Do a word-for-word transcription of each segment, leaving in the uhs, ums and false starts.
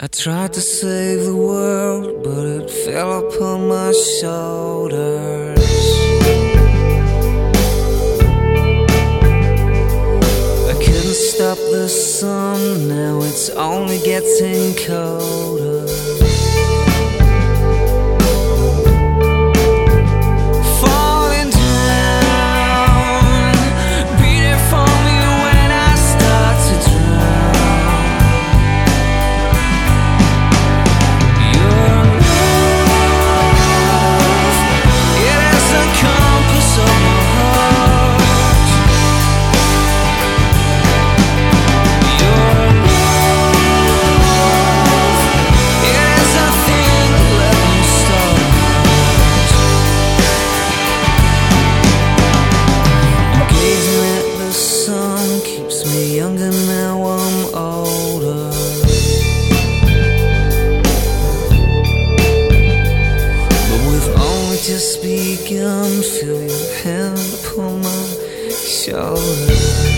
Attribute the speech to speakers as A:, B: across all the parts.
A: I tried to save the world, but it fell upon my shoulders. I couldn't stop the sun, now it's only getting colder. Younger now, I'm older. But we've only just begun. Feel your hand upon my shoulder.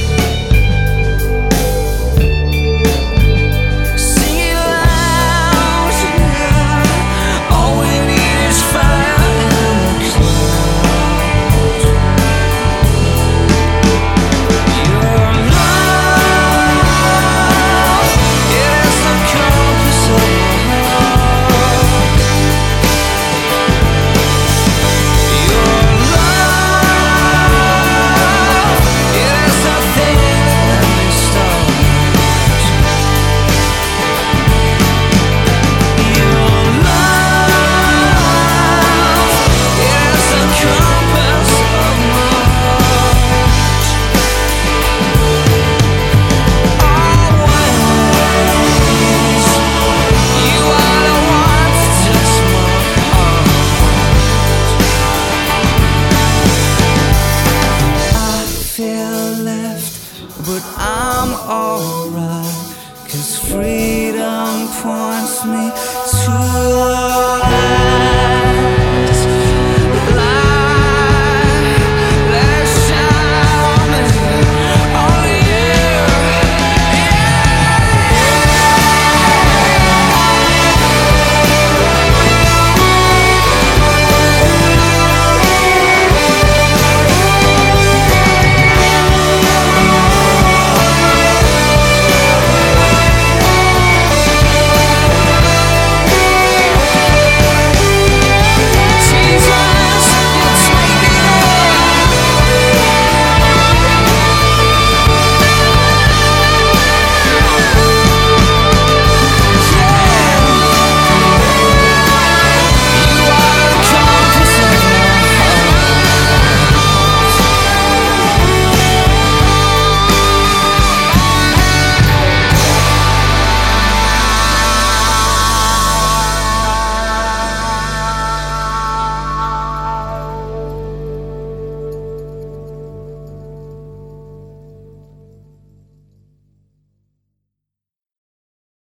A: But I'm alright, 'cause freedom points me to